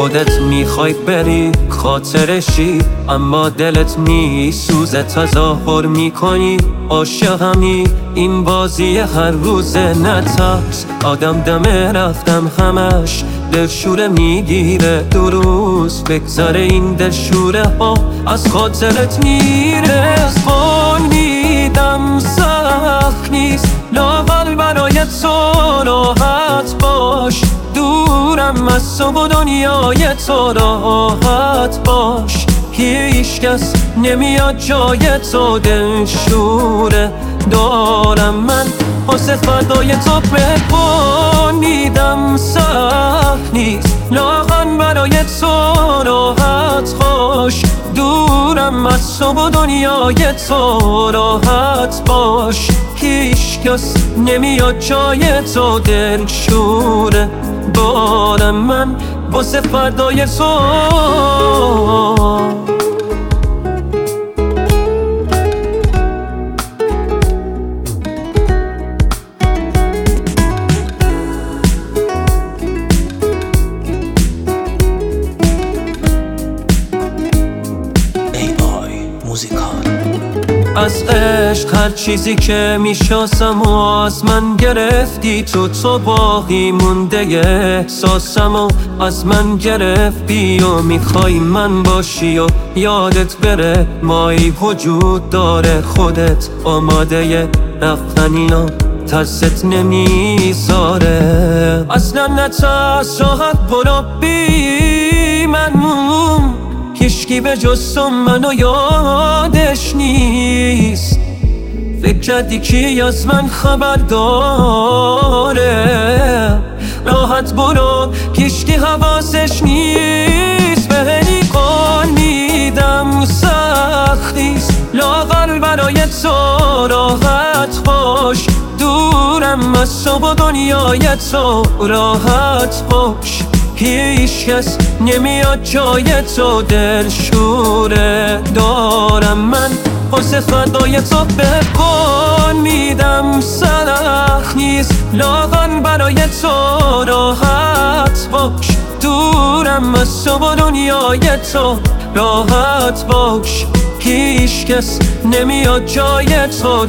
خودت میخوای بری خاطرشی، اما دلت میسوزه تظاهر میکنی عاشقمی. این بازی هر روزه نترس، آدم دم رفتم همش دلشوره میگیره. 2 روز بگذره این دلشوره ها از خاطرت میره. قول میدم سخت نیست لااقل برای تو راحت باش، دورم از تو و دنیای تو راحت باش. هیچ کس نمیاد جای تو دلشوره دارم من واسه فردای تو. به قول میدم سخت نیست لااقل برای تو راحت باش، دورم از تو و دنیای تو راحت باش. هیچ کس نمیاد جای تو دلشوره دارم من واسه فردای تو. از عشق هر چیزی که میشناسم و از من گرفتی تو باقی مونده احساسم و از من گرفتی و میخوای من باشی و یادت بره مایی وجود داره. خودت آماده رفتن اینا ترست نمیذاره. اصلا نترس راحت برو بی من هیچکی به جز تو منو یادش نیست. فکر کردی کی از من خبر داره؟ راحت برو هیچکی حواسش نیست. بهنی قول میدم سختیست لااقل برای تو راحت باش، دورم از تو و دنیای تو راحت باش. هیچ کس نمیاد جای تو دلشوره دارم من واسه فردای تو. به قول میدم سخت نیست لااقل برای تو راحت باش، دورم از تو و دنیای تو راحت باش. هیچ کس نمیاد جای تو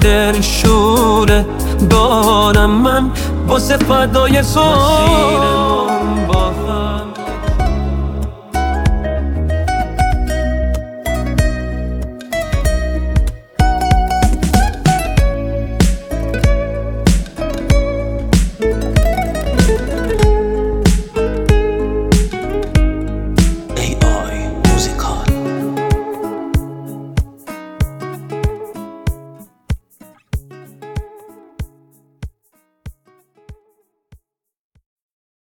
دلشوره دارم من واسه فردای تو.